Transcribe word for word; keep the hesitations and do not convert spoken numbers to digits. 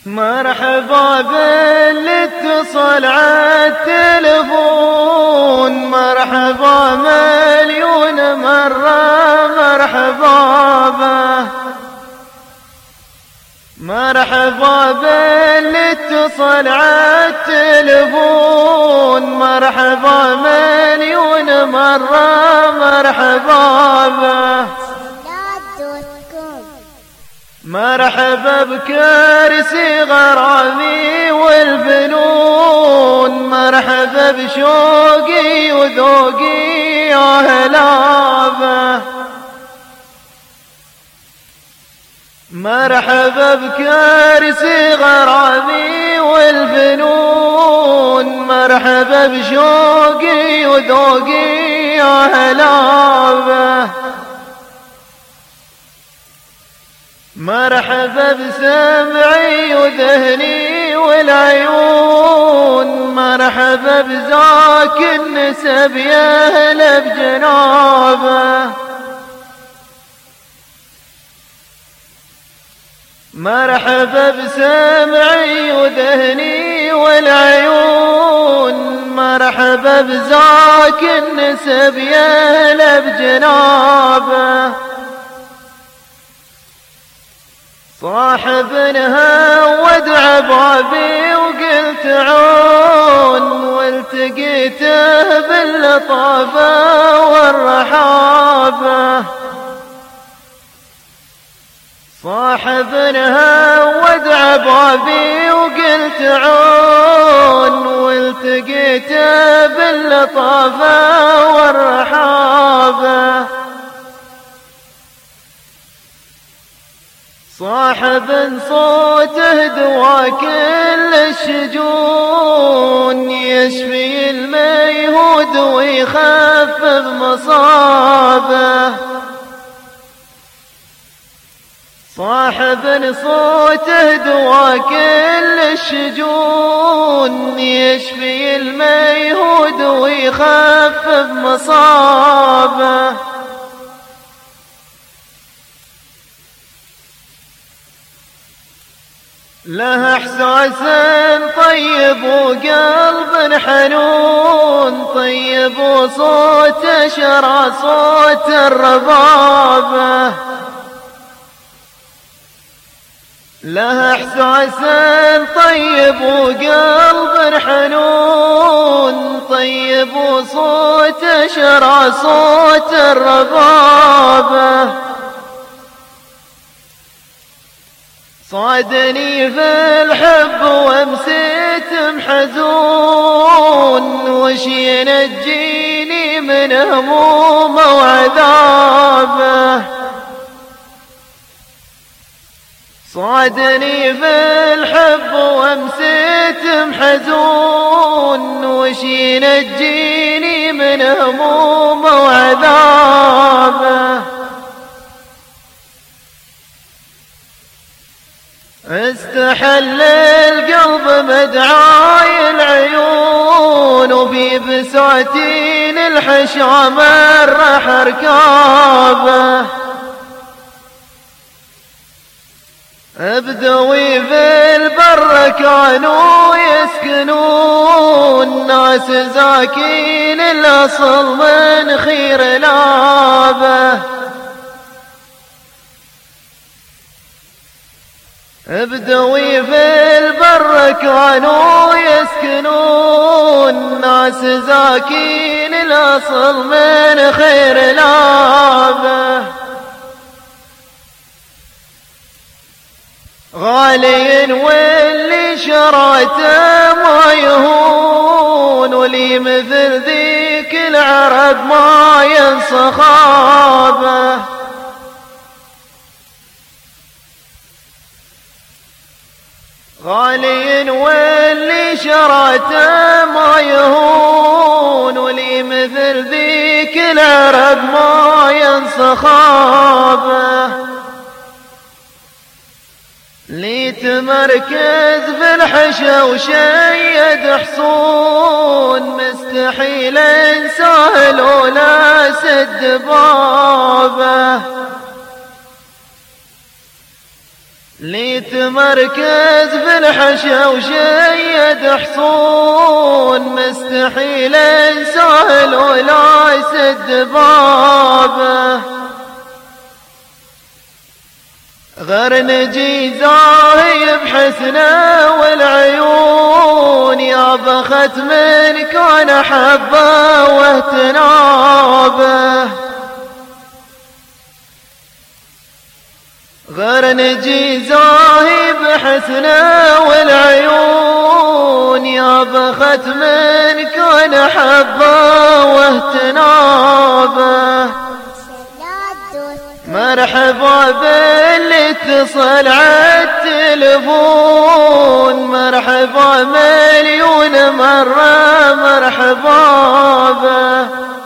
مرحبا باللي اتصل عالتلفون، مرحبا مليون مرة مرحبا به. مرحبا باللي اتصل عالتلفون، مرحبا مليون مرة مرحبا به. مرحبا بكرسي غرامي والفنون، مرحبا بشوقي وذوقي يا هلا به. مرحبا بكرسي غرامي والفنون، مرحبا بشوقي وذوقي يا هلا به. مرحبا بسمعي وذهني والعيون، مرحبا بذاك النسب يهلا بجنابه. مرحبا بسمعي وذهني والعيون، مرحبا بذاك النسب يهلا بجنابه. صاحبنها وادعى بابي وقلت عون، والتقيته باللطافة والرحابة. صاحبنها وادعى بابي وقلت عون، والتقيته باللطافة والرحابة. صاحب صوته دوا كل الشجون، يشفي الميهود ويخفف مصابه. صاحب صوته دوا كل الشجون، يشفي الميهود ويخفف مصابه. له احساس طيب وقلب حنون، طيب وصوت شرى صوت الربابة. له احساس طيب وقلب حنون، طيب وصوت شرى صوت الربابة. صادني في الحب وامسيت محزون، وش ينجيني من هموم وعذابه. صادني في الحب وامسيت محزون، وش ينجيني من هموم وعذابه. استحل القلب مدعاي العيون، وفي بساتين الحشام الرح ركابه. بدوي في البر كانوا يسكنون، ناس زاكين الأصل من خير لابه. بدوي في البر كانوا يسكنون، ناس زاكين الأصل من خير لابه. غالي واللي شراته ما يهون، ولي مثل ذيك العرب ما ينسى خابه. غالي واللي شراته ما يهون، ولي مثل ذيك العرب ما ينسى خابه. لي تمركز في الحشا وشيد حصون، مستحيل انساه لولا سد بابه. ليت مركز في الحشا وشيد حصون، مستحيل انساه ولا يسد بابه. غير نجي زاهي بحسنه والعيون، يا بخت من كان حبه واهتنابه. غير نجي زاهي بحسنه والعيون، يا بخت من كان حبه واهتنابه. مرحبا باللي اتصل عالتلفون، مرحبا مليون مرة مرحبا به.